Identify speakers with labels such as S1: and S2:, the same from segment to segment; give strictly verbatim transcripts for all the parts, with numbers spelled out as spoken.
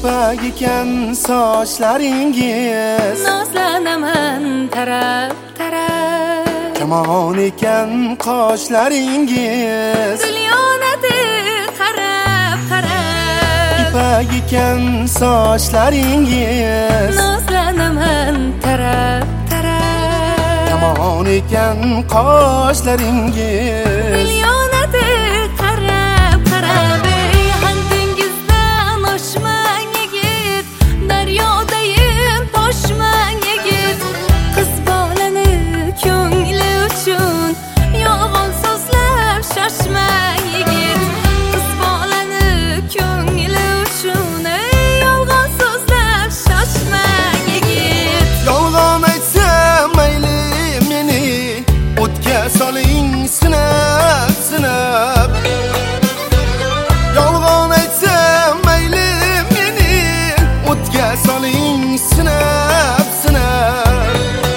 S1: ipak ekan sochlaringiz,
S2: Nozlanaman taraf taraf.
S1: kamon ekan qoshlaringiz,
S2: Dilyonadi qarab qarab.
S1: ipak ekan sochlaringiz,
S2: Nozlanaman taraf taraf.
S1: kamon ekan qoshlaringiz,
S2: Dilyonadi qarab qarab. Ey handingizdan oshmang yigit, daryodayim toshmang yigit. Qiz bolani ko'ngli uchun yolg'on so'zlab shoshmang yigit. Qiz bolani ko'ngli uchun ey yolg'on so'zlab shoshmang yigit.
S1: yolg'on aytsam mayli meni o'tga soling sinab sinab. Yolg'on aytsam mayli meni o'tga soling sinab sinab.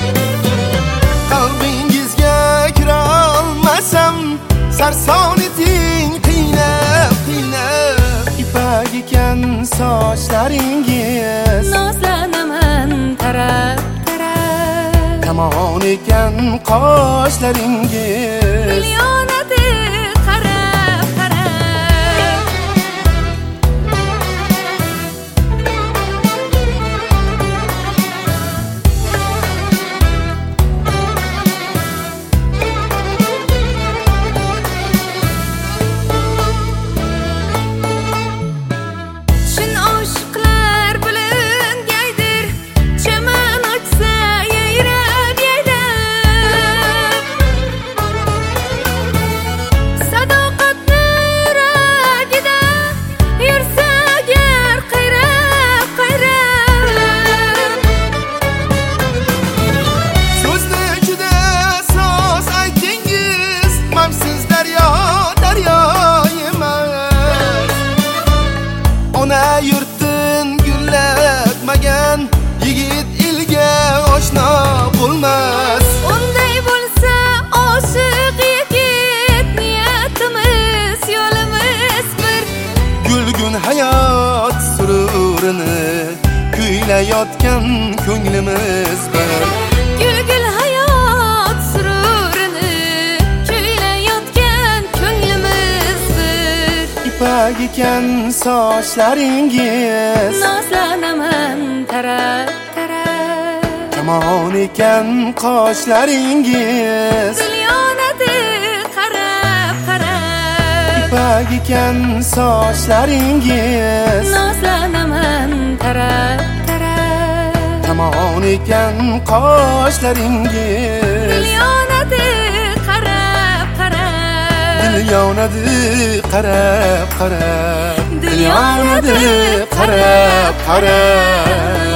S1: Qalbingizga kira olmasam sarson eting qiynab qiynab. ipak ekan sochlaringiz,
S2: Nozlanaman taraf taraf.
S1: kamon ekan qoshlaringiz,
S2: Dilyonadi qarab qarab. Chin oshiqlar bilingaydir, chaman ochsa yayrab yayrab. Sadoqatni yuragida yursa agar qayrab qayrab.
S1: so'zni ichida so'z aytingiz, mamsiz daryo daryo emas. Ona yurtin gullatmagan yigit elga oshno bo'lmas.
S2: Unday bo'lsa oshiq yigit, niyatimiz yo'limiz bir.
S1: Gulgun hayot sururini kuylayotgan ko'nglimiz bir.
S2: Gulgul hayot sururini kuylayotgan ko'nglimiz bir.
S1: ipak ekan sochlaringiz,
S2: Nozlanaman taraf taraf.
S1: kamon ekan qoshlaringiz,
S2: Dilyonadi qarab qarab.
S1: ipak ekan sochlaringiz,
S2: Nozlanaman taraf taraf.
S1: kamon ekan qoshlaringiz,
S2: Dilyonadi qarab qarab.
S1: dilyonadi qarab qarab,
S2: Dilyonadi
S1: dilyonadi qarab qarab.